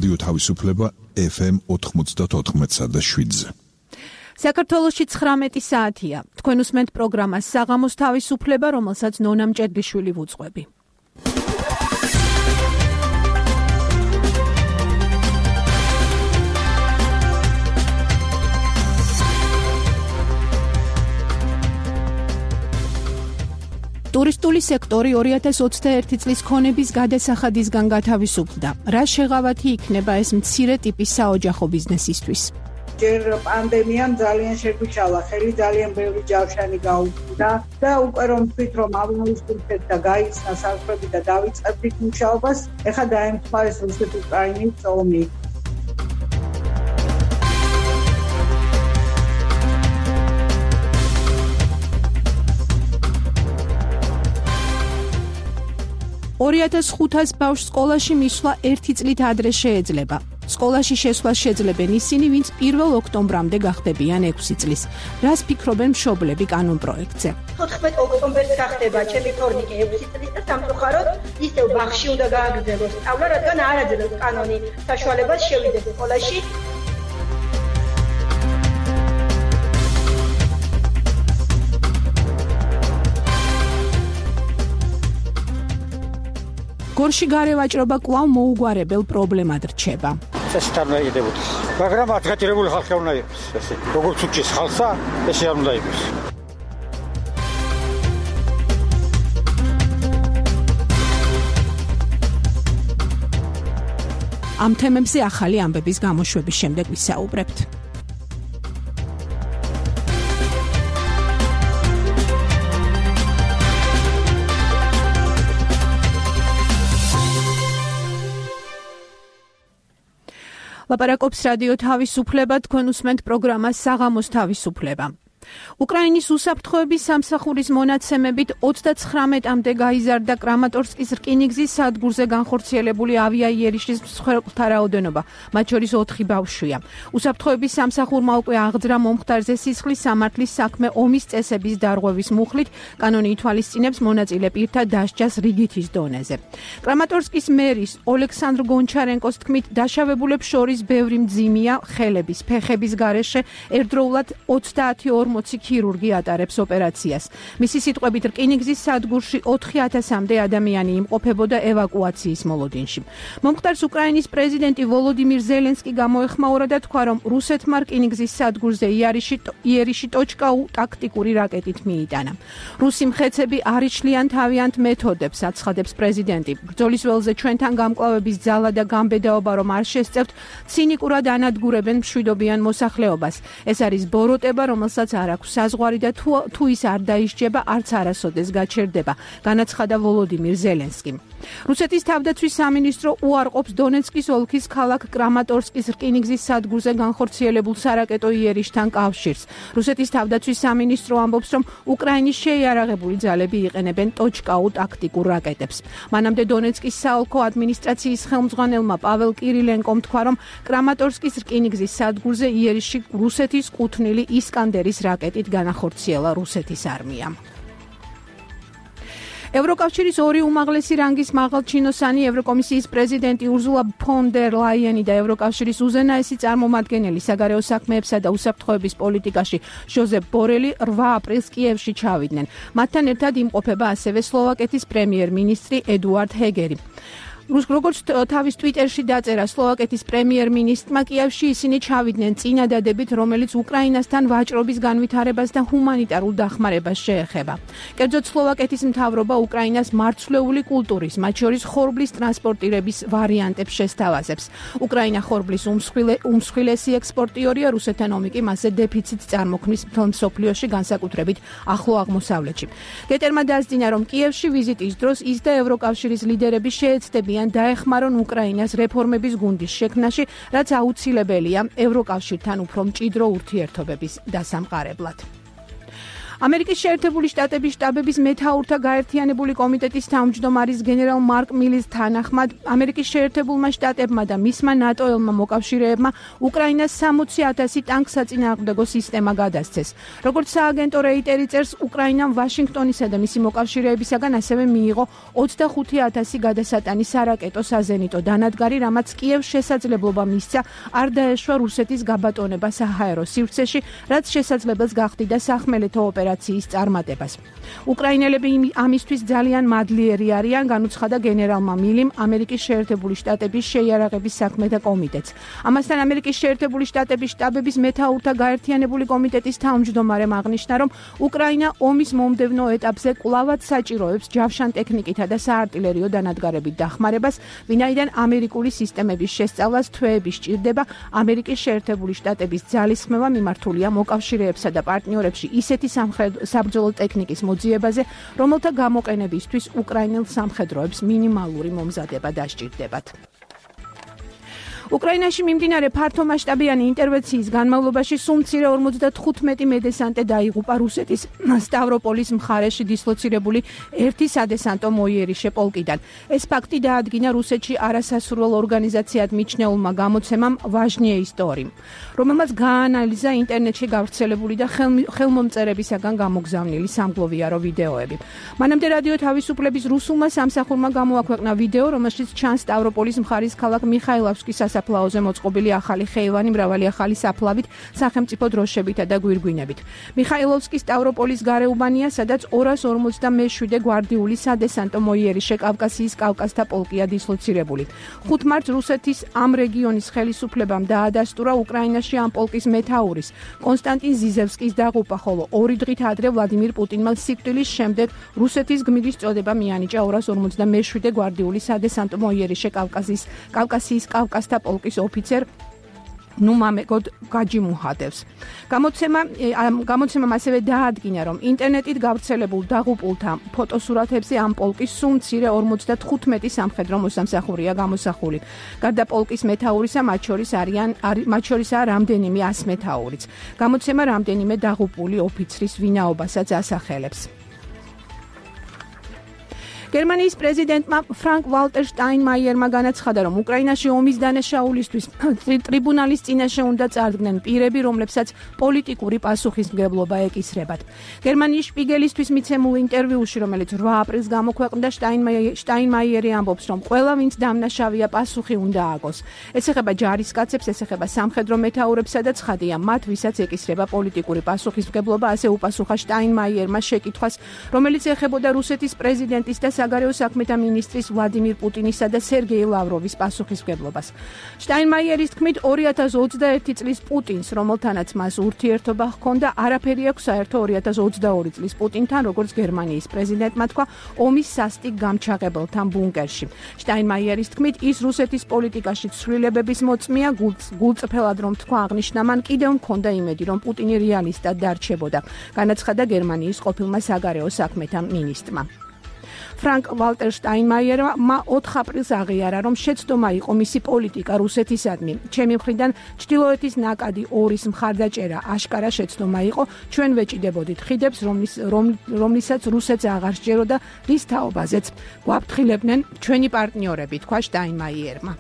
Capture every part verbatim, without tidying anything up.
რადიო თავისუფლება ეფ ემ ოთხმოცდაოთხ და შვიდზე. საქართველოში ცხრამეტი საათია. თქვენ უსმენთ პროგრამას საღამოს თავისუფლება, რომელსაც ნონა მჭედლიშვილი ვუძღვები. ტურისტული სექტორი ორი ათას ოცდაერთი წლის ქონების გადასახადისგან გათავისუფლდა. რა შეღავათი იქნება ეს მცირე ტიპის საოჯახო ბიზნესისთვის? ჯერ პანდემიამ ძალიან შეგვიშალა, ხელი ძალიან ბევრი ჯავშანი გაუქმდა და უკვე რომ ვთქვით, რომ ავნავისუფლეთ და გაიცნა საზღვრები და დავიწყებდით მუშაობას, ეხლა დაემთხვა ეს რუსეთ-უკრაინის ომი. ორი ათას ხუთას ბავშვს სკოლაში მისვლა ერთი წლით ადრე შეეძლება. სკოლაში შესვლას შეძლებენ ისინი, ვინც პირველ ოქტომბრამდე გახდებიან ექვსი წლის. რას ფიქრობენ მშობლები კანონ პროექტზე? ოთხმეტ ოქტომბერს გახდება ჩემი თორნიკე ექვსი წლის და სამწუხაროდ ისევ ბაღში უნდა გააგრძელოს სწავლა, რადგან არ აძლევს კანონი საშუალებას შევიდეს სკოლაში. გორში გარევაჭრობა კვლავ მოუგვარებელ პრობლემად რჩება. წესით არ უნდა იყიდებოდეს, მაგრამ აღგაჭირებული ხალხი უნდა იყოს. ესე როგორც უჩის ხალხსა, ესე არ უნდა იყოს. ამ თემებზე ახალი ამბების გამოშვების შემდეგ ვისაუბრებთ. ლაპარაკობს რადიო თავისუფლება, თქვენ უსმენთ პროგრამას საღამოს თავისუფლება. უკრაინის უსაფრთხოების სამსახურის მონაცემებით ოცდაცხრამეტამდე გაიზარდა კრამატორსკის რკინიგზის სადგურზე განხორციელებული ავიაიერიშის მსხვერპლთა რაოდენობა, მათ შორის ოთხი ბავშვია. უსაფრთხოების სამსახურმა უკვე აღძრა მომხდარზე სისხლის სამართლის საქმე ომის წესების დარღვევის მუხლით, კანონი ითვალისწინებს მონაწილე პირთა დასჯას რიგითის დონეზე. კრამატორსკის მერის ოლექსანდრ გონჩარენკოს თქმით, დაშავებულებს შორის ბევრი მძიმეა, ხელების, ფეხების გარეშე ერთდროულად ოცდაათი ორმოცი ქირურგი ატარებს ოპერაციას. მისი სიტყვებით, რკინიგზის სადგურში ოთხი ათასამდე ადამიანი იმყოფებოდა ევაკუაციის მოლოდინში. მომხდარს უკრაინის პრეზიდენტი ვოლოდიმირ ზელენსკი გამოეხმაურა და თქვა, რომ რუსეთმა რკინიგზის სადგურზე იერიში ტოჩკაუ ტაქტიკური რაკეტით მიიტანა. რუსი მხეცები არ იშლიან თავიანთ მეთოდებს, აცხადებს პრეზიდენტი. ბრძოლის ველზე ჩვენთან გამკლავების ძალა და გამბედაობა რომ არ შესწევთ, ცინიკურად ანადგურებენ მშვიდობიან მოსახლეობას. ეს არის ბოროტება, რომელსაც არ აქვს საზღვარი და თუ, თუ ის არ დაისჯება, არც არასოდეს გაჩერდება, განაცხადა ვოლოდიმირ ზელენსკიმ. რუსეთის თავდაცვის სამინისტრო უარყოფს დონეცკის ოლქის ქალაქ კრამატორსკის რკინიგზის სადგურზე განხორციელებულ სარაკეტო იერიშთან კავშირს. რუსეთის თავდაცვის სამინისტრო ამბობს, რომ უკრაინის შეიარაღებული ძალები იყენებენ ტოჩკაუ ტაქტიკურ რაკეტებს. მანამდე დონეცკის საოლქო ადმინისტრაციის ხელმძღვანელმა პაվել კირილენკომ თქვა, რომ კრამატორსკის რკინიგზის სადგურზე იერიში რუსეთის კუთვნილი ისკანდერის რაკეტით განახორციელა რუსეთის არმიამ. ევროკავშირის ორი უმაღლესი რანგის მაღალჩინოსანი ევროკომისიის პრეზიდენტი ურზულა ფონ დერ ლაიენი და ევროკავშირის უზენაესი წარმომადგენელი საგარეო საქმეებსა და უსაფრთხოების პოლიტიკაში ჟოზეფ ბორელი რვა აპრილს კიევში ჩავიდნენ. მათთან ერთად იმყოფება ასევე სლოვაკეთის პრემიერ-მინისტრი ედუარდ ჰეგერი. როგორც თავის ტვიტერში დაწერა სლოვაკეთის პრემიერ-მინისტრმა, კიევში ისინი ჩავიდნენ წინადადებით, რომელიც უკრაინასთან ვაჭრობის განვითარებას და ჰუმანიტარულ დახმარებას შეეხება. კერძოდ სლოვაკეთის მთავრობა უკრაინას მარცვლეული კულტურის, მათ შორის ხორბლის ტრანსპორტირების ვარიანტებს შესთავაზებს. უკრაინა ხორბლის უმსხვილესი ექსპორტიორია, რუსეთთან ომი კი მასზე დეფიციტს წარმოქმნის მთელ მსოფლიოში, განსაკუთრებით ახლო აღმოსავლეთში. გეტერმა დასძინა, რომ კიევში ვიზიტის დროს ის და ევროკავშირის ლიდერები შეეცდებიან დაეხმარონ უკრაინას რეფორმების გუნდის შექმნაში, რაც აუცილებელია ევროკავშირთან უფრო მჭიდრო ურთიერთობების დასამყარებლად. ამერიკის შეერთებული შტატების შტაბების მეთაურთა გაერთიანებული კომიტეტის თავმჯდომარის გენერალ მარკ მილის თანახმად ამერიკის შეერთებულმა შტატებმა და მისმა ნატოელმა მოკავშირეებმა უკრაინას სამოცი ათასი ტანკსაწინააღმდეგო სისტემა გადასცეს. როგორც სააგენტო რეიტერი წერს, უკრაინამ ვაშინგტონისა და მისი მოკავშირეებისაგან ასევე მიიღო ოცდახუთი ათასი გადასატანი სარაკეტო საზენიტო დანადგარი, რამაც კიევს შესაძლებლობა მისცა არ დაეშვა რუსეთის გაბატონება საჰაერო სივრცეში, რაც შესაძლებელს გახდიდა სახმელეთო ოპერაციის წარმატებას. უკრაინელები ამისთვის ძალიან მადლიერი არიან, განუცხადა გენერალმა მილიმ ამერიკის შეერთებული შტატების შეიარაღების საქმეთა კომიტეტს. ამასთან ამერიკის შეერთებული შტატების შტაბების მეთაურთა გაერთიანებული კომიტეტის თავმჯდომარემ აღნიშნა, რომ უკრაინა ომის მომდევნო ეტაპზე კვლავად საჭიროებს ჯავშან ტექნიკითა და საარტილერიო დანადგარებით დახმარებას, ვინაიდან ამერიკული სისტემების შესწავლას თვეები სჭირდება. ამერიკის შეერთებული შტატების ძალისხმევა მიმართულია მოკავშირეებსა და პარტნიორებში ისეთი საბრძოლო ტექნიკის მოძიებაზე, რომელთა გამოყენებისთვის უკრაინელ სამხედროებს მინიმალური მომზადება დასჭირდებათ. უკრაინაში მიმდინარე ფართომასშტაბიანი ინტერვენციის განმავლობაში სულ მცირე ორმოცდათხუთმეტი მედესანტე დაიღუპა რუსეთის სტავროპოლის მხარეში დისლოცირებული ერთი სადესანტო მოიერიშე პოლკიდან. ეს ფაქტი დაადგინა რუსეთში არასასურველ ორგანიზაციად მიჩნეულმა გამოცემამ ვაჟნიე ისტორიმ, რომელმაც გაანალიზა ინტერნეტში გავრცელებული და ხელმომწერებისაგან გამოგზავნილი სამგლოვიარო ვიდეოები. მანამდე რადიო თავისუფლების რუსულმა სამსახურმა გამოაქვეყნა ვიდეო, რომელშიც ჩანს სტავროპოლის მხარის ქალაქ მიხაილოვსკის საფლაოზე მოწყობილი ახალი ხეივანი მრავალი ახალი საფლავით, სახელმწიფო დროშებითა და გვირგვინებით. მიხაილოვსკი სტავროპოლის გარეუბანია, სადაც ორას ორმოცდამეშვიდე გვარდიული სადესანტო მოიერიშე კავკასიის კავკასთა პოლკია დისლოცირებული. ხუთ მარტს რუსეთის ამ რეგიონის ხელისუფლებამ დაადასტურა უკრაინაში ამ პოლკის მეთაურის კონსტანტინ ზიზევსკის დაღუპვა, ხოლო ორი დღით ადრე ვლადიმირ პუტინმა სიკვდილის შემდეგ რუსეთის გმირის წოდება მიანიჭა ორას ორმოცდამეშვიდე გვარდიული სადესანტო მოიერიშე კავკასიის კავკასიის კავკასთა პოლკის ოფიცერ ნუმამეგოდ გაჯიმუჰადევს. გამოცემა გამოცემამ ასევე დაადგინა, რომ ინტერნეტით გავრცელებულ დაღუპულთა ფოტოსურათებზე ამ პოლკის სულ მცირე ორმოცდათხუთმეტი სამხედრო მოსამსახურეა გამოსახული. გარდა პოლკის მეთაურისა, მათ შორის არიან მათ შორისაა რამდენიმე ასმეთაურიც. გამოცემა რამდენიმე დაღუპული ოფიცრის ვინაობასაც ასახელებს. გერმანიის პრეზიდენტმა ფრანკ ვალტერ შტაინმაიერმა განაცხადა, რომ უკრაინაში ომის დანაშაულისთვის ტრიბუნალის წინაშე უნდა წარდგნენ პირები, რომლებსაც პოლიტიკური პასუხისმგებლობა ეკისრებათ. გერმანიის შპიგელისთვის მიცემულ ინტერვიუში, რომელიც რვა აპრილს გამოქვეყნდა, შტაინმაიერი ამბობს, რომ ყველა, ვინც დამნაშავეა, პასუხი უნდა აგოს. ეს ეხება ჯარისკაცებს, ეს ეხება სამხედრო მეთაურებსა და ცხადია მათ, ვისაც ეკისრება პოლიტიკური პასუხისმგებლობა, ასე უპასუხა შტაინმაიერმა შეკითხვას, რომელიც ეხებოდა რუსეთის პრეზიდენტის და საგარეო საქმეთა მინისტრის ვლადიმირ პუტინისა და სერგეი ლავროვის პასუხისმგებლობას. შტაინმაიერის თქმით, ორი ათას ოცდაერთი წლის პუტინს, რომელთანაც მას ურთიერთობა ჰქონდა, არაფერი აქვს საერთო ორი ათას ოცდაორი წლის პუტინთან, როგორც გერმანიის პრეზიდენტმა თქვა ომის სასტიკ გამჩაღებელთან ბუნკერში. შტაინმაიერის თქმით, ის რუსეთის პოლიტიკაში ცვლილებების მოწმეა, გულწრფელად რომ თქვა, აღნიშნა, მან კიდევ მქონდა იმედი, რომ პუტინი რეალისტად დარჩებოდა. განაცხადა გერმანიის ყოფილმა საგარეო საქმეთა მინისტრმა. ფრანკ ვალტერ შტაინმაიერმა ოთხ აპრილს აღიარა, რომ შეცდომა იყო მისი პოლიტიკა რუსეთისადმი. ჩემი მხრიდან ჩრდილოეთის ნაკადი ორის მხარდაჭერა აშკარა შეცდომა იყო, ჩვენ ვეჭიდებოდით ხიდებს, რომლის რომლისაც რუსეთს აღარ სჯეროდა, რის თაობაზეც გვაფრთხილებდნენ ჩვენი პარტნიორები, თქვა შტაინმაიერმა.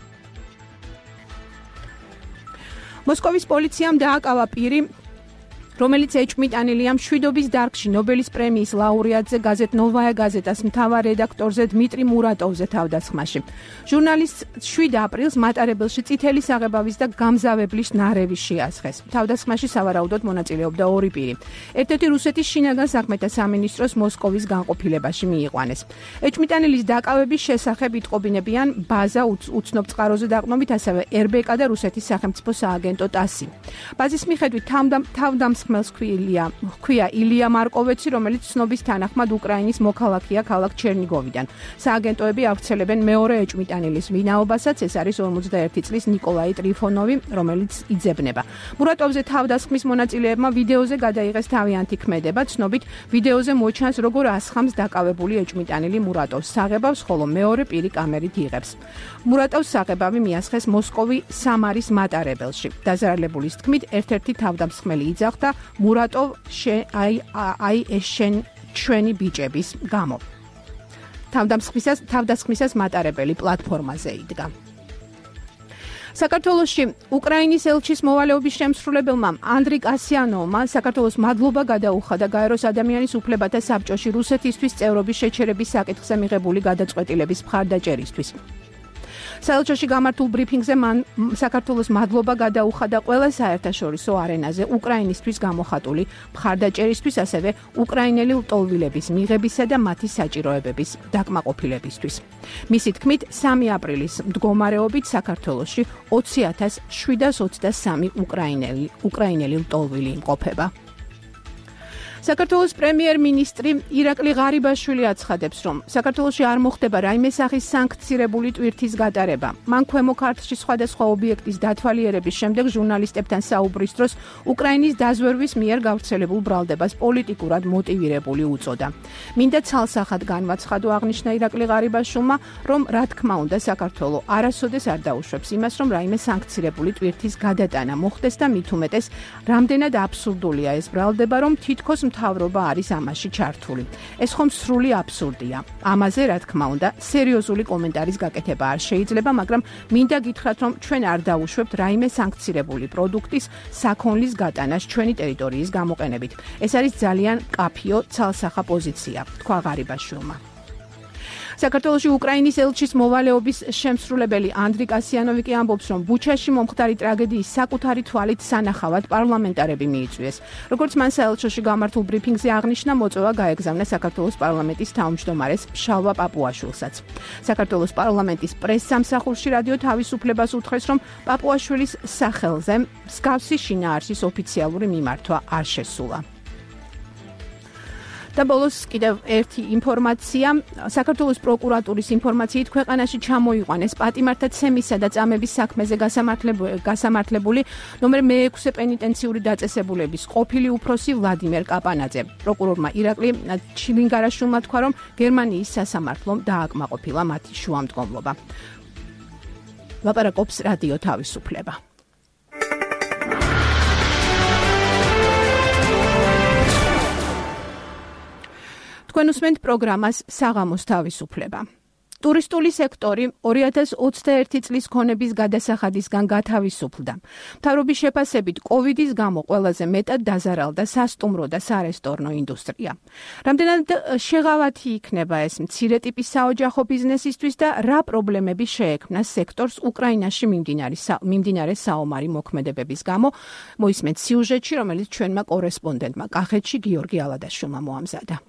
მოსკოვის პოლიციამ დააკავა პირი, რომელიც ეჭვმიტანილია მშვიდობის დარგში ნობელის პრემიის ლაურეატზე გაზეთ ნოვაია გაზეტას მთავარ რედაქტორზე დმიტრი მურატოვზე თავდასხმაში. ჟურნალისტს შვიდ აპრილს მატარებელში წითელი საღებავის და გამზავებლის ნარევის შეასხეს. თავდასხმაში სავარაუდოდ მონაწილეობდა ორი პირი. ერთ-ერთი რუსეთის შინაგან საქმეთა სამინისტროს მოსკოვის განყოფილებაში მიიყვანეს. ეჭვმიტანილის დაკავების შესახებ იტყობინებიან ბაზა უცნობ წყაროზე დაყრდნობით, ასევე er be ka და რუსეთის სახელმწიფო სააგენტო ტასი. ბაზის მიხედვით თავდამსხმელი ხმელს ქვია ილია მარკოვეცი, რომელიც ცნობის თანახმად უკრაინის მოქალაქეა ქალაქ ჩერნიგოვიდან. სააგენტოები ავრცელებენ მეორე ეჭვმიტანილის ვინაობასაც, ეს არის ორმოცდაერთი წლის ნიკოლაი ტრიფონოვი, რომელიც იძებნება. მურატოვზე თავდასხმის მონაწილეებმა ვიდეოზე გადაიღეს თავიანთი ქმედება, ცნობით ვიდეოზე მოჩანს, როგორ ასხამს დაკავებული ეჭვმიტანილი მურატოვს საღებავს, ხოლო მეორე პირი კამერით იღებს. მურატოვს საღებავი მიასხეს მოსკოვი სამარის მატარებელში. დაზარალებულის თქმით, ერთ-ერთი თავდამსხმელი იძახდა, მურატოვ აი აი ეს შენ ჩვენი ბიჭების გამო. თავდასხმისას თავდასხმისას მატარებელი პლატფორმაზე იდგა. საქართველოში უკრაინის ელჩის მოვალეობის შემსრულებელმა ანდრი კასიანოვმა საქართველოს მადლობა გადაუხადა გაეროს ადამიანის უფლებათა საბჭოში რუსეთისთვის წევრობის შეჩერების საკითხზე მიღებული გადაწყვეტილების მხარდაჭერისთვის. საელჩოში გამართულ ბრიფინგზე მან საქართველოს მადლობა გადაუხადა ყველა საერთაშორისო არენაზე უკრაინისთვის გამოხატული მხარდაჭერისთვის, ასევე უკრაინელი ლტოლვილების მიღებისა და მათი საჭიროებების დაკმაყოფილებისთვის. მისი თქმით, სამი აპრილის მდგომარეობით საქართველოში ოცი ათას შვიდას ოცდასამი უკრაინელი უკრაინელი ლტოლვილი იმყოფება. საქართველოს პრემიერ-მინისტრი ირაკლი ღარიბაშვილი აცხადებს, რომ საქართველოში არ მოხდება რაიმე სახის სანქცირებული ტვირთის გატარება. მან ქვემო ქართლში სხვადასხვა ობიექტის დათვალიერების შემდეგ ჟურნალისტებთან საუბრის დროს უკრაინის დაზვერვის მიერ გავრცელებულ ბრალდებას პოლიტიკურად მოტივირებული უწოდა. მინდა ცალსახად განვაცხადო, აღნიშნა ირაკლი ღარიბაშვილმა, რომ რა თქმა უნდა საქართველო არასოდეს არ დაუშვებს იმას, რომ რაიმე სანქცირებული ტვირთის გადატანა მოხდეს და მით უმეტეს რამდენად აბსურდულია ეს ბრალდება, რომ თითქოს მთავრობა არის ამაში ჩართული. ეს ხომ სრული აბსურდია. ამაზე, რა თქმა უნდა, სერიოზული კომენტარის გაკეთება არ შეიძლება, მაგრამ მინდა გითხრათ, რომ ჩვენ არ დაუშვებთ რაიმე სანქცირებული პროდუქტის საქონლის გატანას ჩვენი ტერიტორიის გამოყენებით. ეს არის ძალიან კაფიო ცალსახა პოზიცია, თქვა ღარიბაშვილმა. საქართველოში უკრაინის ელჩის მოვალეობის შემსრულებელი ანდრი კასიანოვი კი ამბობს, რომ ბუჩაში მომხდარი ტრაგედიის საკუთარი თვალით სანახავად პარლამენტარები მიიწვიეს. როგორც მან საელჩოში გამართულ ბრიფინგზე აღნიშნა, მოწვევა გაეგზავნა საქართველოს პარლამენტის თავმჯდომარეს შალვა პაპუაშვილსაც. საქართველოს პარლამენტის პრესსამსახურში რადიო თავისუფლებას უთხრეს, რომ პაპუაშვილის სახელზე მსგავსი შინაარსის ოფიციალური მიმართვა არ შესულა. და ბოლოს კიდევ ერთი ინფორმაცია. საქართველოს პროკურატურის ინფორმაციით ქვეყანაში ჩამოიყვანეს პატიმართა ცემისა და წამების საქმეზე გასამართლებული ნომერ მეექვსე პენიტენციური დაწესებულების ყოფილი უფროსი ვლადიმერ კაპანაძე. პროკურორმა ირაკლი ჩილინგარაშვილმა თქვა, რომ გერმანიის სასამართლომ დააკმაყოფილა მათი შუამდგომლობა. ლაპარაკობს რადიო თავისუფლება. თქვენ უსმენთ პროგრამას საღამოს თავისუფლება. ტურისტული სექტორი ორი ათას ოცდაერთი წლის ქონების გადასახადისგან გათავისუფლდა. მთავრობის შეფასებით, კოვიდის გამო ყველაზე მეტად დაზარალდა სასტუმრო და სარესტორნო ინდუსტრია. რამდენად შეღავათი იქნება ეს მცირე ტიპის საოჯახო ბიზნესისთვის და რა პრობლემები შეექმნა სექტორს უკრაინაში მიმდინარე საომარი მოქმედებების გამო, მოისმენთ სიუჟეტში, რომელიც ჩვენმა კორესპონდენტმა კახეთში გიორგი ალადაშვილმა მოამზადა.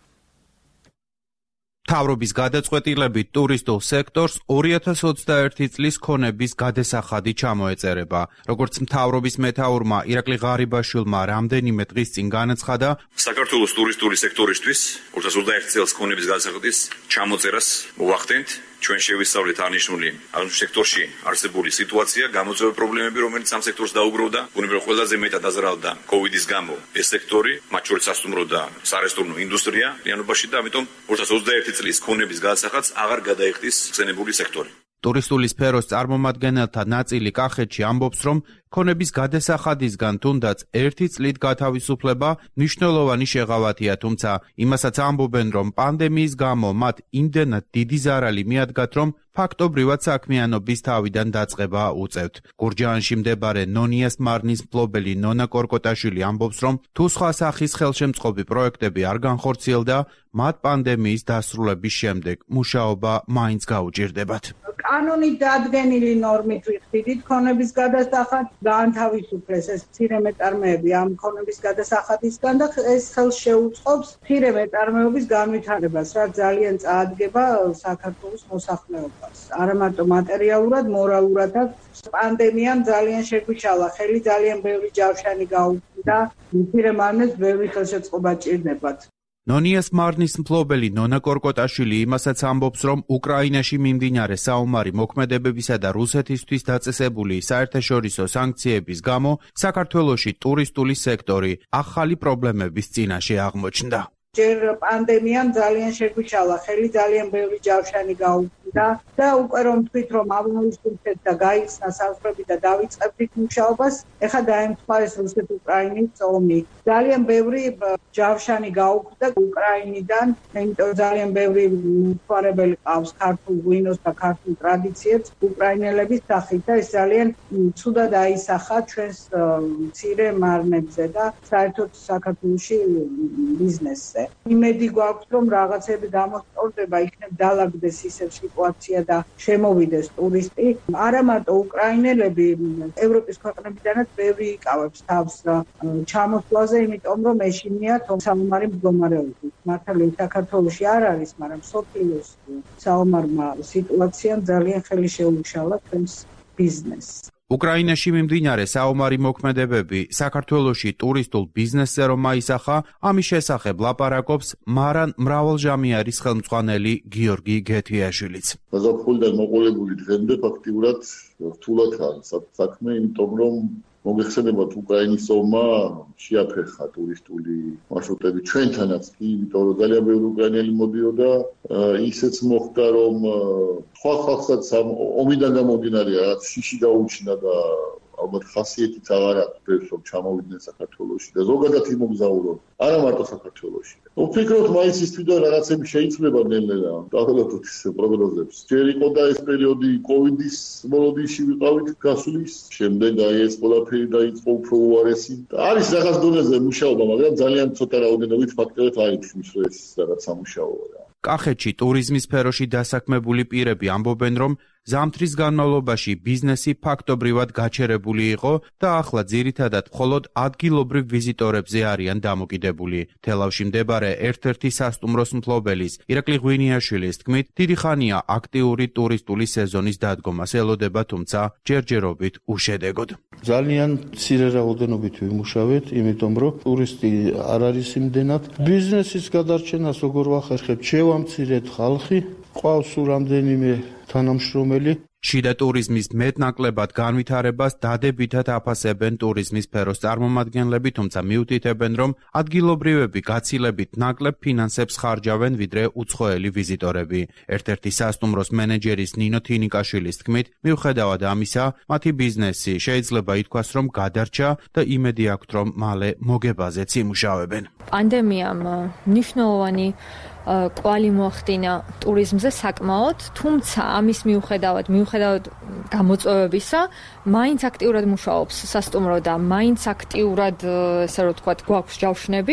მთავრობის გადაწყვეტილებით ტურისტულ სექტორს ორი ათას ოცდაერთი წლის ქონების გადასახადი ჩამოეწერება. როგორც მთავრობის მეთაურმა ირაკლი ღარიბაშვილმა რამდენიმე დღის წინ განაცხადა, საქართველოს ტურისტული სექტორისთვის ორი ათას ოცდაერთი წელს ქონების გადასახადის ჩამოწერას მოვახდენთ. ჩვენ შევისწავლეთ აღნიშნული აღნიშნულ სექტორში არსებული სიტუაცია, გამოწვევა პრობლემები, რომელიც ამ სექტორს დაუგროვდა. ბუნებრივად ყველაზე მეტად დაზარალდა კოვიდის გამო ეს სექტორი, მათ შორის სასტუმრო და სარესტორნო ინდუსტრია ლიანობაში და ამიტომ ორი ათას ოცდაერთი წლის ქონების გადასახადს აღარ გადაიხდის ხსენებული სექტორი. ტურისტული სფეროს წარმომადგენელთა ნაწილი კახეთში ამბობს, რომ ქონების გადასახადისგან თუნდაც ერთი წლით გათავისუფლება მნიშვნელოვანი შეღავათია, თუმცა იმასაც ამბობენ, რომ პანდემიის გამო მათ იმდენად დიდი ზარალი მიადგათ, რომ ფაქტობრივად საქმიანობის თავიდან დაწყება უწევთ. გურჯაანში მდებარე ნონიას მარნის მფლობელი ნონა კორკოტაშვილი ამბობს, რომ თუ სხვა სახის ხელშემწყობი პროექტები არ განხორციელდა, მათ პანდემიის დასრულების შემდეგ მუშაობა მაინც გაუჭირდებათ. კანონით დადგენილი ნორმით ვიხდით ქონების გადასახადს გაანთავისუფლეს ეს მცირე მეტარმეები ამ ქონების გადასახადისგან და ეს ხელს შეუწყობს მცირე მეტარმეობის განვითარებას, რაც ძალიან წაადგება საქართველოს მოსახლეობას. არა მარტო მატერიალურად, მორალურადაც. პანდემიამ ძალიან შეგვიშალა ხელი, ძალიან ბევრი ჯავშანი გაუქმდა, მცირე მარნებს ბევრი ხელშეწყობა ჭირდებათ. ნონიას მარნის მფლობელი ნონა კორკოტაშვილი იმასაც ამბობს, რომ უკრაინაში მიმდინარე საომარი მოქმედებებისა და რუსეთისთვის დაწესებული საერთაშორისო სანქციების გამო საქართველოში ტურისტული სექტორი ახალი პრობლემების წინაშე აღმოჩნდა. ჯერ პანდემიამ ძალიან შეგვიშალა, ხელი ძალიან ბევრი ჯავშანი გაუქმდა და უკვე რომ თქვით რომ აგვისტოში და გაიხსნა საზღვრები და დავიწყებდით მუშაობას, ეხლა დაემთხვა ეს რუსეთ-უკრაინის ომი. ძალიან ბევრი ჯავშანი გაუქმდა უკრაინიდან, იმიტომ ძალიან ბევრი მთვარებელი ყავს ქართულ ღვინოს და ქართულ ტრადიციებს უკრაინელების სახით და ეს ძალიან ცუდად აისახა ჩვენს მცირე მარნებზე და საერთოდ საქართველოში ბიზნესზე. იმედი გვაქვს რომ რაღაცები გამოსწორდება, იქნებ დალაგდეს ისევ სიტუაცია და შემოვიდეს ტურისტი. არა მარტო უკრაინელები, ევროპის ქვეყნებიდანაც ბევრი იკავებს თავს ჩამოსვლაზე, იმიტომ რომ ეშინიათ საომარი მდგომარეობით. მართალია საქართველოში არ არის, მაგრამ სოფლიოს საომარმა სიტუაციამ ძალიან ხელი შეუშალა ჩვენს ბიზნესს. უკრაინაში მიმდინარე საომარი მოქმედებები საქართველოში ტურისტულ ბიზნესზე რომ აისახა, ამის შესახებ ლაპარაკობს მარან მრავალჟამიარის ხელმძღვანელი გიორგი გეთიაშვილიც. გაზაფხულიდან მოყოლებული დღემდე ფაქტიურად რთულად არის საქმე, იმიტომ რომ მოგეხსენებათ უკრაინის ომმა შეაფერხა ტურისტული მარშრუტები ჩვენთანაც კი, იმიტომ რომ ძალიან ბევრი უკრაინელი მოდიოდა, ისეც მოხდა რომ სხვა ხალხსაც ომიდან გამომდინარე რაღაც შიში გაუჩინა და ალბათ ხასიათიც აღარ აქვს ბევრს რომ ჩამოვიდნენ საქართველოში და ზოგადად იმოგზაურონ, არა მარტო საქართველოში. ვფიქრობ მაისის თვიდან რაღაცები შეიცვლება ნელ-ნელა, დაახლოებით ის პროგნოზებს. ჯერ იყო და ეს პერიოდი კოვიდის მოლოდინში ვიყავით გასulis, შემდეგ აი ეს ყველაფერი დაიწყო უფრო უარესი. არის რაღაც დონეზე მუშაობა, მაგრამ ძალიან ცოტა რაოდენობით ფაქტორად აიწვის ეს რაღაც სამუშაოა. კახეთში ტურიზმის სფეროში დასაქმებული პირები ამბობენ, რომ ზამთრის განმავლობაში ბიზნესი ფაქტობრივად გაჩერებული იყო და ახლა ძირითადად მხოლოდ ადგილობრივ ვიზიტორებზე არიან დამოკიდებული. თელავში მდებარე ერთ-ერთი სასტუმროს მფლობელის ირაკლი ღვინიაშვილის თქმით, დიდი ხანია აქტიური ტურისტული სეზონის დადგომას ელოდება, თუმცა ჯერჯერობით უშედეგოდ. ძალიან მცირე რაოდენობით ვიმუშავეთ, იმიტომ რომ ტურისტი არ არის იმდენად. ბიზნესის გადარჩენას როგორ ვახერხებთ? შევამცირეთ ხალხი, ყავს რამდენიმე თანამშრომელი. შიდა ტურიზმის მეტნაკლებად განვითარებას დადებითად აფასებენ ტურიზმის სფეროს წარმომადგენლები, თუმცა მიუთითებენ, რომ ადგილობრივები გაცილებით ნაკლებ ფინანსებს ხარჯავენ, ვიდრე უცხოელი ვიზიტორები. ერთ-ერთი სასტუმროს მენეჯერის ნინო თინიკაშვილის თქმით, მიუხედავად ამისა, მათი ბიზნესი შეიძლება ითქვას, რომ გადარჩა და იმედი აქვთ, რომ მალე მოგებაზეც იმუშავებენ. პანდემიამ მნიშვნელოვანი კვალი მოახდინა ტურიზმზე საკმაოდ, თუმცა ამის მიუხედავად, მიუხედავად გამოწვევებისა, მაინც აქტიურად მუშაობს სასტუმრო და მაინც აქტიურად, ესე რომ ვთქვათ, გვაქვს ჯავშნები.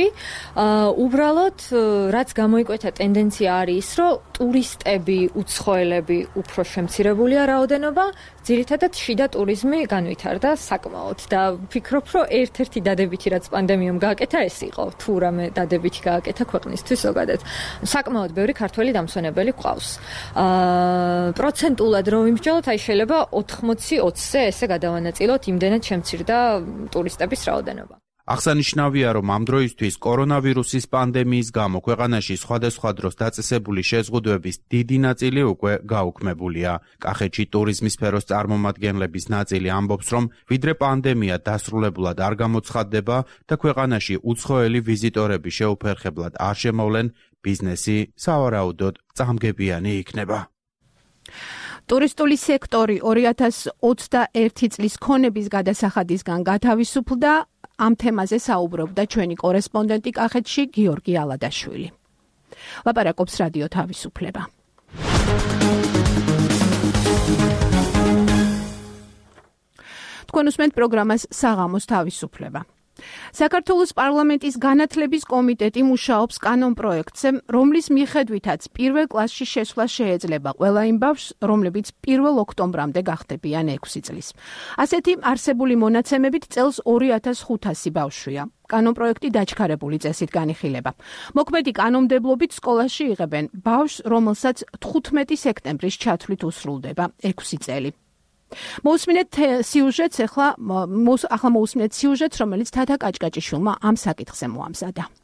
უბრალოდ, რაც გამოიკვეთა ტენდენცია არის ის, რომ ტურისტები, უცხოელები უფრო შემცირებულია რაოდენობა, ძირითადად შიდა ტურიზმი განვითარდა საკმაოდ და ვფიქრობ, რომ ერთ-ერთი დადებითი, რაც პანდემიამ გააკეთა, ეს იყო, თუ რამე დადებითი გააკეთა ქვეყნისთვის ზოგადად. საკმაოდ ბევრი ქართველი დამსვენებელი გვყავს. აა პროცენტულად რომ ვიმსჯელოთ, აი შეიძლება ოთხმოცი ოცზე ესე გადავანაწილოთ, იმდენად შემცირდა ტურისტების რაოდენობა. აღსანიშნავია, რომ ამ დროისთვის კორონავირუსის პანდემიის გამო ქვეყანაში სხვადასხვა დროს დაწესებული შეზღუდვების დიდი ნაწილი უკვე გაუქმებულია. კახეთში ტურიზმის სფეროს წარმომადგენლების ნაწილი ამბობს, რომ ვიდრე პანდემია დასრულებულად არ გამოცხადდება და ქვეყანაში უცხოელი ვიზიტორები შეუფერხებლად არ შემოვლენ, ბიზნესი სავარაუდოდ წამგებიანი იქნება. ტურისტული სექტორი ორი ათას ოცდაერთი წლის ქონების გადასახადისგან გათავისუფლდა. ამ თემაზე საუბრობდა ჩვენი კორესპონდენტი კახეთში გიორგი ალადაშვილი. ლაპარაკობს რადიო თავისუფლება. თქვენ უსმენთ პროგრამას საღამოს თავისუფლება. საქართველოს პარლამენტის განათლების კომიტეტი მუშაობს კანონ პროექტზე, რომლის მიხედვითაც პირველ კლასში შესვლა შეეძლება ყველა იმ ბავშვს, რომლებიც პირველ ოქტომბრამდე გახდებიან ექვსი წლის. ასეთი არსებული მონაცემებით წელს ორი ათას ხუთასი ბავშვია. კანონ პროექტი დაჩქარებული წესით განიხილება. მოქმედი კანონმდებლობით სკოლაში იღებენ ბავშვს, რომელსაც თხუთმეტი სექტემბრის ჩათვლით უსრულდება ექვსი წელი. მოусმინეთ სიუჟეტს, ახლა ახლა მოусმინეთ სიუჟეტს, რომელიც თათა კაჭკაჭიშვილმა ამ საკითხზე მოამზადა.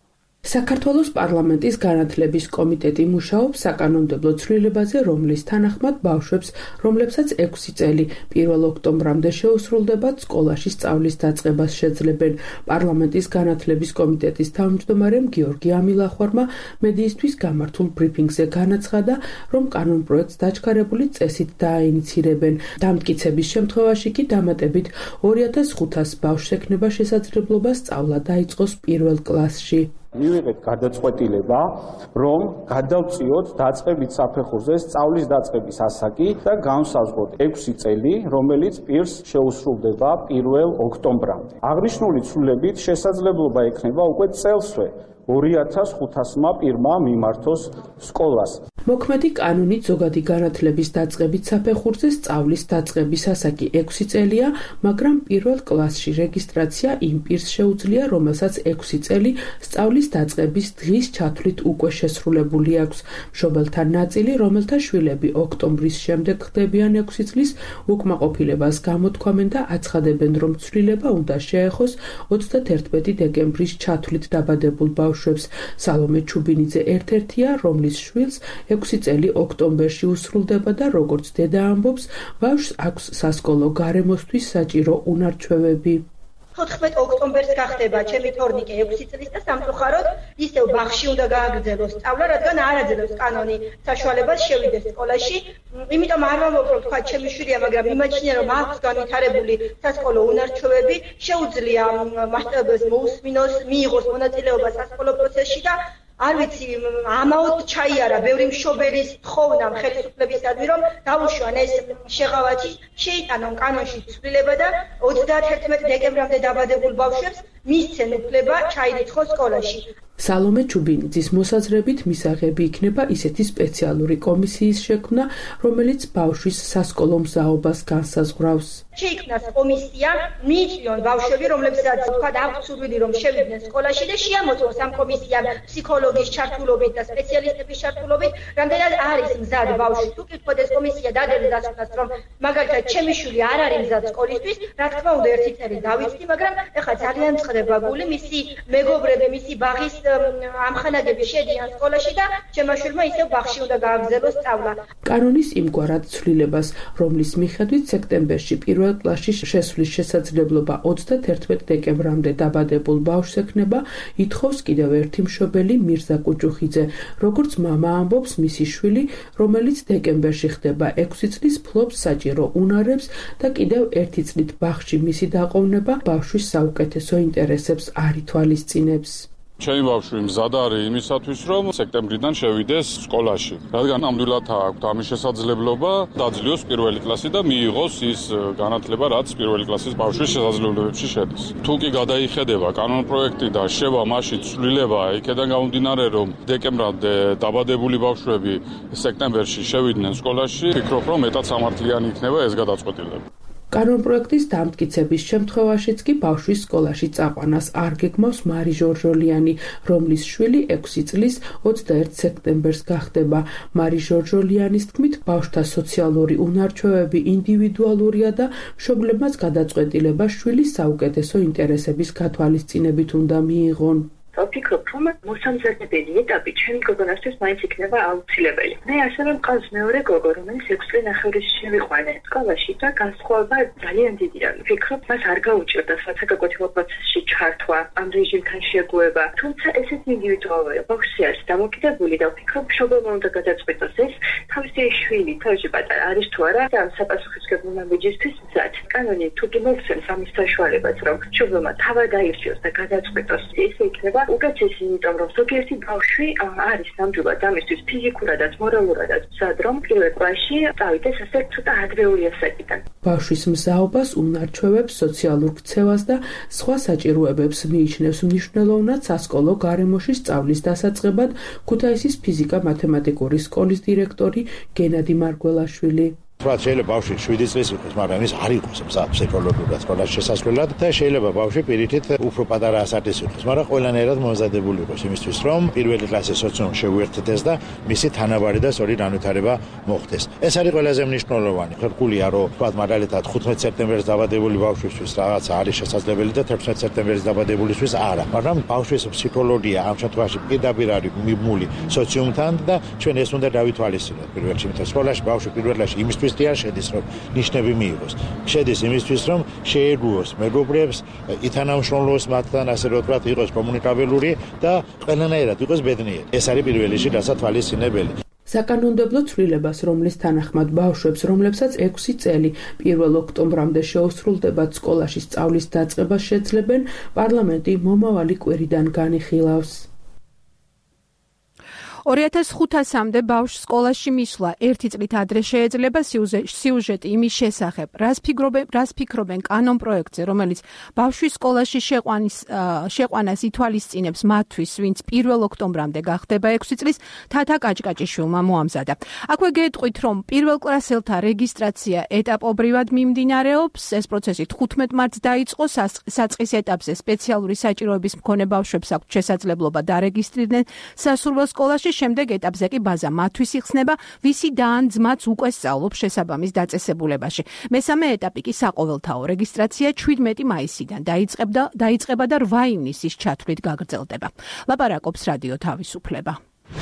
საქართველოს პარლამენტის განათლების კომიტეტი მუშაობს საკანონმდებლო ცვლილებაზე, რომლის თანახმად ბავშვებს, რომლებსაც ექვსი წელი პირველ ოქტომბრამდე შეუსრულდებათ, სკოლაში სწავლის დაწყებას შეძლებენ. პარლამენტის განათლების კომიტეტის თავმჯდომარემ გიორგი ამილახვარმა მედიისთვის გამართულ ბრიფინგზე განაცხადა, რომ კანონპროექტს დაჩქარებული წესით დააინიცირებენ. დამტკიცების შემთხვევაში კი დამატებით ორი ათას ხუთას ბავშვს ექნება შესაძლებლობა სწავლა დაიწყოს პირველ კლასში. მივიღეთ გადაწყვეტილება, რომ გადავწიოთ დაწყებით საფეხურზე სწავლის დაწყების ასაკი და განსაზღვროთ ექვსი წელი, რომელიც პირს შეუსრულდება პირველ ოქტომბრამდე. აღნიშნული ცვლილებით შესაძლებლობა ექნება უკვე წელსვე ორი ათას ხუთასმა პირმა მიმართოს სკოლას. მოქმედი კანონით ზოგადი განათლების დაწყებით საფეხურზე სწავლის დაწყების ასაკი ექვსი წელია, მაგრამ პირველ კლასში რეგისტრაცია იმ პირს შეუძლია, რომელსაც ექვსი წელი სწავლის დაწყების დღის ჩათვლით უკვე შესრულებული აქვს. მშობელთა ნაწილი, რომელთა შვილები ოქტომბრის შემდეგ ხდებიან ექვსი წლის, უკმაყოფილებას გამოთქვამენ და აცხადებენ, რომ ცვლილება უნდა შეეხოს ოცდაათერთმეტი დეკემბრის ჩათვლით დაბადებულ ბავშვებს. სალომე ჩუბინიძე ერთ-ერთია, რომლის შვილს ექვსი წელი ოქტომბერში უსრულდება და როგორც დედა ამბობს, ბავშვს აქვს სასკოლო გარემოსთვის საჭირო უნარჩვევები. თოთხმეტ ოქტომბერს გახდება ჩემი თორნიკე ექვსი წლის და სამწუხაროდ ისევ ბაღში უნდა გააგრძელოს სწავლა, რადგან არ აძლევს კანონი საშუალებას შევიდეს სკოლაში. იმიტომ არ ვამბობ, რომ თქვა ჩემი შვილია, მაგრამ იმაჩნია, რომ აქვს განვითარებული სასკოლო უნარჩვევები, შეუძლია მასწავლებელს მოусმინოს, მიიღოს მონაწილეობა სასკოლო პროცესში და არ ვიცი, ამაოდ ჩაიარა ბევრი მშობელის ხოვნა ხელისუფლებისადმი, რომ დაუშვან ეს შეღავათი, შეიტანონ კანონში ცვლილება და ოცდაათერთმეტი დეკემბრამდე დაბადებულ ბავშვებს მისცენ უფლება ჩაირიცხოს სკოლაში. სალომე ჩუბინიძის მოსაზრებით მისაღები იქნება ისეთი სპეციალური კომისიის შექმნა, რომელიც ბავშვის სასკოლო მზაობას განსაზღვრავს. შეიქმნას კომისია, მიიწვიონ ბავშვები, რომლებსაც თქვა აქვთ სურვილი, რომ შევიდნენ სკოლაში და შეამოწმოს ამ კომისიამ ფსიქოლოგის ჩართულობით და სპეციალისტების ჩართულობით, რამდენად არის მზად ბავშვი. თუ კი თქვა ეს კომისია დადებას დასკვნას, რომ მაგალითად ჩემი შვილი არ არის მზად სკოლისთვის, რა თქმა უნდა ერთი წელი დავიწყდი, მაგრამ ეხლა ძალიან მწყდება გული, მისი მეგობრები, მისი ბაღის ამხანაგები შედიან სკოლაში და ჩემმა შვილმა ისევ ბაღში უნდა გააგრძელოს სწავლა. კანონის იმგვარად ცვლილებას, რომლის მიხედვით სექტემბერში პირველ კლასში შესვლის შესაძლებლობა ოცდაათერთმეტი დეკემბრამდე დაბადებულ ბავშვს ექნება, ითხოვს კიდევ ერთი მშობელი მირზა კუჭუხიძე. როგორც მამა ამბობს, მისი შვილი, რომელიც დეკემბერში ხდება ექვსი წლის, ფლობს საჭირო უნარებს და კიდევ ერთი წლით ბაღში მისი დაყოვნება ბავშვის საუკეთესო ინტერესებს არ ითვალისწინებს. ჩემი ბავშვი მზად არის იმისათვის, რომ სექტემბრიდან შევიდეს სკოლაში. რადგან ნამდვილად აქვს ამის შესაძლებლობა, დაძლიოს პირველი კლასი და მიიღოს ის განათლება, რაც პირველი კლასის ბავშვის შესაძლებლობებში შედის. თუ კი გადაიხედება კანონპროექტი და შევა მასში ცვლილება, იქედან გამომდინარე, რომ დეკემბრამდე დაბადებული ბავშვები სექტემბერში შევიდნენ სკოლაში, ვფიქრობ, რომ მეტად სამართლიანი იქნება ეს გადაწყვეტილება. კანონპროექტის დამტკიცების შემთხვევაშიც კი ბავშვის სკოლაში წაყვანას არ გეგმავს მარი ჟორჟოლიანი, რომლის შვილი ექვსი წლის ოცდაერთი სექტემბერს გახდება. მარი ჟორჟოლიანის თქმით, ბავშვთა სოციალური უნარჩვევები ინდივიდუალურია და მშობლებმაც გადაწყვეტილება შვილის საუკეთესო ინტერესების გათვალისწინებით უნდა მიიღონ. ვფიქრობ, რომ მოსამზადებელი ეტაპი ჩემი გოგონასთვის მაინც იქნება აუცილებელი. მე ასევე მყავს მეორე გოგო, რომელიც ექვსი წელი ნახევრის შევიყვანე სკოლაში და განსხვავება ძალიან დიდია. ვფიქრობ, მას არ გაუჭირდა საცალო პროცესში ჩართვა, ამ რეჟიმთან შეგუება. თუმცა ესეთი ინდივიდუალურია, ბავშვი არის დამოკიდებული და ვფიქრობ, მშობელმა უნდა გადაწყვეტოს ეს თავისი შვილი, თავში პატარა არის თუ არა და ამ საპასუხისმგებლო ნაბიჯისთვის მზად. კანონი თუ კი მოგცემს ამის საშუალებას, რომ მშობელმა თავად აირჩიოს და გადაწყვეტოს, ესე იქნება უკეთესი, იმიტომ რომ ზოგიერთი ბავშვი არის ნამდვილად ამისთვის ფიზიკურადაც, მორალურადაც მზად, რომ პირველ კლასში წავიდეს ასე ცოტა ადრეული ასაკიდან. ბავშვის მზაობას, უნარჩვევებს, სოციალურ ქცევას და სხვა საჭიროებებს მიიჩნევს მნიშვნელოვნად სასკოლო გარემოში სწავლის დასაწყებად ქუთაისის ფიზიკა-მათემატიკური სკოლის დირექტორი გენადი მარგველაშვილი. თქვა შეიძლება ბავშვი შვიდი წლის იყოს, მაგრამ ის არ იყოს ფსიქოლოგიურად სკოლაში შესასვლელად და შეიძლება ბავშვი პირიქით უფრო პატარა ასაკის იყოს, მაგრამ ყველანაირად მომზადებული იყოს იმისთვის, რომ პირველი კლასის სოციუმში შეუერთდეს და მისი თანაბარი და სწორი განვითარება მოხდეს. ეს არის ყველაზე მნიშვნელოვანი. ხერხულია, რომ თქვა მაგალითად ხუთმეტ სექტემბერს დაბადებული ბავშვისთვის რაღაცა არის შესაძლებელი და თერთმეტ სექტემბერს დაბადებულისთვის არა, მაგრამ ბავშვის ფსიქოლოგია ამ შემთხვევაში პირდაპირ არის მიმული სოციუმთან და ჩვენ ეს უნდა დავითვალისწინოთ პირველ რიგში, იმიტომ სკოლაში ბავშვი პირველ რიგში იმისთვის არ შედის, რომ ნიშნები მიიღოს. შედის იმისთვის, რომ შეეგუოს მეგობრებს, ითანამშრომლოს მათთან, ასე რომ ვთქვათ, იყოს კომუნიკაბელური და ყველანაირად იყოს ბედნიერი. ეს არის პირველ რიგში დასათვალისწინებელი. საკანონმდებლო ცვლილებას, რომლის თანახმად ბავშვებს, რომლებსაც ექვსი წელი პირველ ოქტომბრამდე შეუსრულდებათ სკოლაში სწავლის დაწყებას შეძლებენ, პარლამენტი მომავალი კვირიდან განიხილავს. ორი ათას ხუთასამდე ბავშვს სკოლაში მისვლა ერთი წლით ადრე შეეძლება. სიუჟეტი იმის შესახებ, რას ფიქრობენ, რას ფიქრობენ კანონ პროექტზე, რომელიც ბავშვის სკოლაში შეყვანის შეყვანას ითვალისწინებს მათთვის, ვინც პირველ ოქტომბრამდე გახდება ექვსი წლის, თათა კაჭკაჭიშვილმა მოამზადა. აქვე გეტყვით, რომ პირველ კლასელთა რეგისტრაცია ეტაპობრივად მიმდინარეობს. ეს პროცესი თხუთმეტ მარტს დაიწყო. საწყის ეტაპზე სპეციალური საჭიროების მქონე ბავშვებს აქვთ შესაძლებლობა დარეგისტრირდნენ სასურველ სკოლაში. შემდეგ ეტაპზე კი ბაზა მათთვის იხსნება, ვისი და ან ძმაც უკვე სწავლობს შესაბამის დაწესებულებაში. მესამე ეტაპი კი საყოველთაო რეგისტრაცია შვიდმეტი მაისიდან დაიწყება დაიწყება და რვა ივნისის ჩათვლით გაგრძელდება. ლაპარაკობს რადიო თავისუფლება.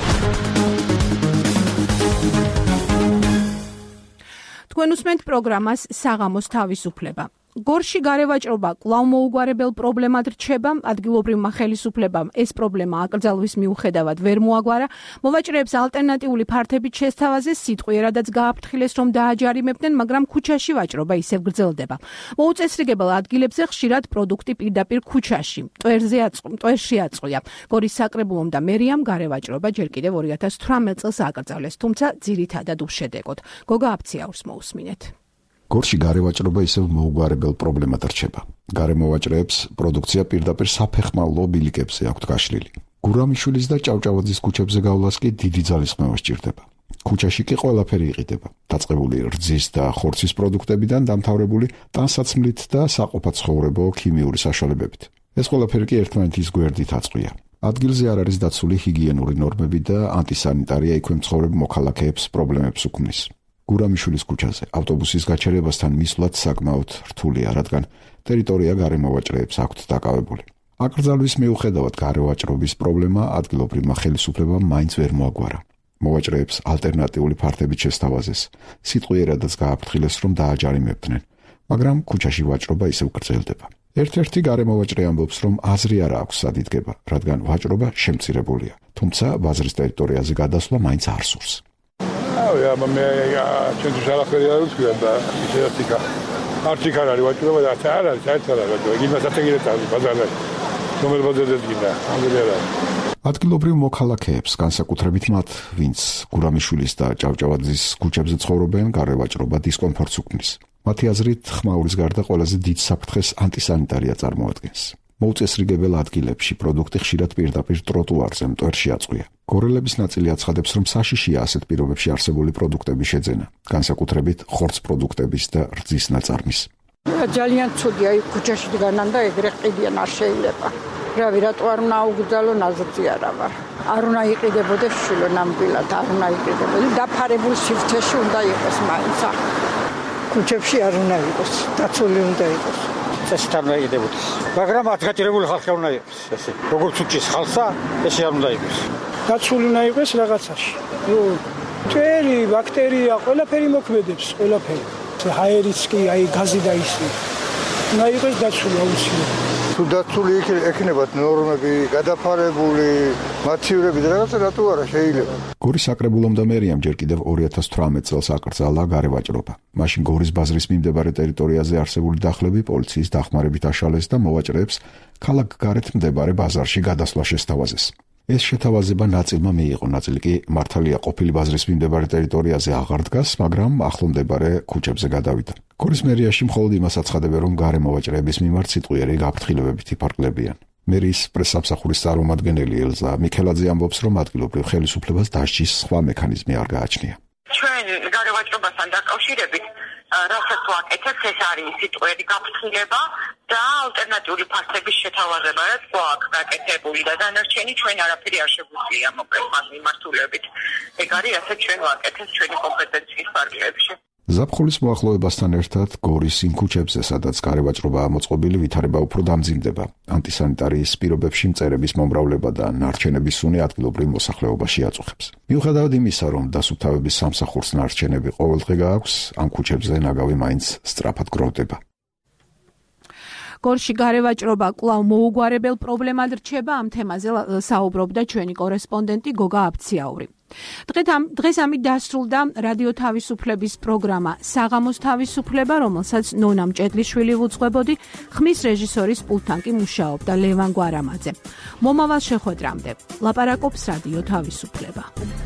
თქვენ უსმენთ პროგრამას საღამოს თავისუფლება. გორში გარევაჭრობა კვლავ მოუგვარებელ პრობლემად რჩება. ადგილობრივმა ხელისუფლებამ ეს პრობლემა აკრძალვის მიუხედავად ვერ მოაგვარა. მოვაჭრეებს ალტერნატიული ფართებით შესთავაზეს, სიტყვიერადაც გააფრთხილეს, რომ დააჯარიმებდნენ, მაგრამ ქუჩაში ვაჭრობა ისევ გრძელდება. მოუწესრიგებელ ადგილებზე ხშირად პროდუქტი პირდაპირ ქუჩაში, მტვერზე მტვერში აწყვია. გორის საკრებულომ და მერიამ გარევაჭრობა ჯერ კიდევ ორი ათას თვრამეტ წელს აკრძალეს, თუმცა ძირითადად უშედეგოდ. გოგა აფციაურს მოусმინეთ. გორში გარევაჭრობა ისევ მოუგვარებელ პრობლემად რჩება. გარემოვაჭრეებს პროდუქცია პირდაპირ საფეხმავლო ბილიკებზე აქვთ გაშლილი. გურამიშვილის და ჭავჭავაძის ქუჩებზე გავლას კი დიდი ძალისხმევა სჭირდება. ქუჩაში კი ყველაფერი იყიდება. დაწყებული რძის და ხორცის პროდუქტებიდან დამთავრებული ტანსაცმლით და საყოფაცხოვრებო ქიმიური საშუალებებით. ეს ყველაფერი კი ერთმანეთის გვერდით აწყვია. ადგილზე არ არის დაცული ჰიგიენური ნორმები და ანტისანიტარია იქვე მცხოვრებ მოქალაქეებს პრობლემებს უქმნის. გურამიშვილის ქუჩაზე ავტობუსის გაჩერებასთან მისვლაც საკმაოდ რთულია, რადგან ტერიტორია გარემოვაჭრეებს აქვთ დაკავებული. აკრძალვის მიუხედავად გარევაჭრობის პრობლემა ადგილობრივმა ხელისუფლებამ მაინც ვერ მოაგვარა. მოვაჭრეებს ალტერნატიული ფართებით შესთავაზეს, სიტყვიერადაც გააფრთხილეს, რომ დააჯარიმებდნენ, მაგრამ ქუჩაში ვაჭრობა ისევ გრძელდება. ერთ-ერთი გარემოვაჭრე ამბობს, რომ აზრი არ აქვს სად იდგება, რადგან ვაჭრობა შემცირებულია, თუმცა ბაზრის ტერიტორიაზე გადასვლა მაინც არ სურს. Ja, ma me cento sarà feriale da Sertica. Artica la rivolta da Tara, Tara, gimna საერთაშორისო ბაზარზე. რომელ ბაზარზე გინდა? ამერია. ადგილობრივ მოქალაქეებს, განსაკუთრებით მათ, ვინც გურამიშვილის და ჭავჭავაძის ქუჩებზე ცხოვრობენ, გარევაჭრობა დისკომფორტს უქმნის. მათი აზრით, ხმაურის გარდა ყველაზე დიდ საფრთხეს ანტისანიტარია წარმოადგენს. მოუწესრიგებელ ადგილებში პროდუქტი ხშირად პირდაპირ ტროტუარზე მტვერში აწყვია. გორელების ნაწილი აცხადებს, რომ საშიშია ასეთ პირობებში არსებული პროდუქტების შეძენა, განსაკუთრებით ხორც პროდუქტების და რძის ნაწარმის. ძალიან ცუდია, იქ ქუჩაში დგანან და ეგრე ყიდიან არ შეიძლება. რავი, რატო არ უნდა აუგზავნო, ნაზრწი არა ვარ. არ უნდა იყიდებოდეს შვილო ნამდვილად, არ უნდა იყიდებოდეს. დაფარებულ სივრცეში უნდა იყოს მაინც. ქუჩებში არ უნდა იყოს, დაცული უნდა იყოს. წესით არ უნდა იყიდებოდეს. მაგრამ ადგილობრივი ხალხი უნდა იყოს, ესე. როგორც უჩის ხალხსა, ესე არ უნდა იყოს. დაცული უნდა იყოს რაღაცაში. მტვერი, ბაქტერია, ყველაფერი მოქმედებს, ყველაფერი. ჰაერიც კი, აი გაზი და ისე. უნდა იყოს დაცული აუცილებლად. თუ დაცული ექნებათ ნორმები, გადაფარებული, მათივრები და რაღაცა რატო არა შეიძლება. გორის საკრებულომ და მერიამ ჯერ კიდევ ორი ათას თვრამეტ წელს აკრძალა გარევაჭრობა. მაშინ გორის ბაზრის მიმდებარე ტერიტორიაზე არსებული დახლები პოლიციის დახმარებით აშალეს და მოვაჭრეებს ქალაქ გარეთ მდებარე ბაზარში გადასვლა შესთავაზეს. ეს შეთავაზება ნაწილმა მიიღო, ნაწილი კი მართალია ყოფილი ბაზრის მიმდებარე ტერიტორიაზე აღარ დგას, მაგრამ ახლო მდებარე ქუჩებზე გადავიდა. გორის მერიაში მხოლოდ იმას აცხადებენ, რომ გარემოვაჭრეების მიმართ სიტყვიერი გაფრთხილებებით იფარგლებიან. მერის პრესსამსახურის წარმომადგენელი ელზა მიქელაძე ამბობს, რომ ადგილობრივ ხელისუფლებას დასჯის სხვა მექანიზმი არ გააჩნია. ჩვენ გარევაჭრობასთან დაკავშირებით რასაც ვაკეთებთ, ეს არის სიტყვიერი გაფრთხილება და ალტერნატიული ფასების შეთავაზება, რაც გვაქვს გაკეთებული და დანარჩენი ჩვენ არაფერი არ შეგვიძლია მოკლედ მას მიმართულებით. ეგ არის ასე ჩვენ ვაკეთებთ ჩვენი კომპეტენციის ფარგლებში. ზაფხულის მოახლოებასთან ერთად გორის იმ ქუჩებზე, სადაც გარევაჭრობაა მოწყობილი, ვითარება უფრო დამძიმდება. ანტისანიტარიის პირობებში მწერების მომრავლება და ნარჩენების სუნი ადგილობრივ მოსახლეობაში აწუხებს. მიუხედავად იმისა, რომ დასუფთავების სამსახურს ნარჩენები ყოველდღე გააქვს, ამ ქუჩებზე ნაგავი მაინც სწრაფად გროვდება. გორში გარევაჭრობა კვლავ მოუგვარებელ პრობლემად რჩება, ამ თემაზე საუბრობდა ჩვენი კორესპონდენტი გოგა აბციაური. დღეს ამით დასრულდა რადიო თავისუფლების პროგრამა საღამოს თავისუფლება, რომელსაც ნონა მჭედლიშვილი უძღვებოდი, ხმის რეჟისორის პულტთან კი მუშაობდა ლევან გვარამაძე. მომავალ შეხვედრამდე ლაპარაკობს რადიო თავისუფლება.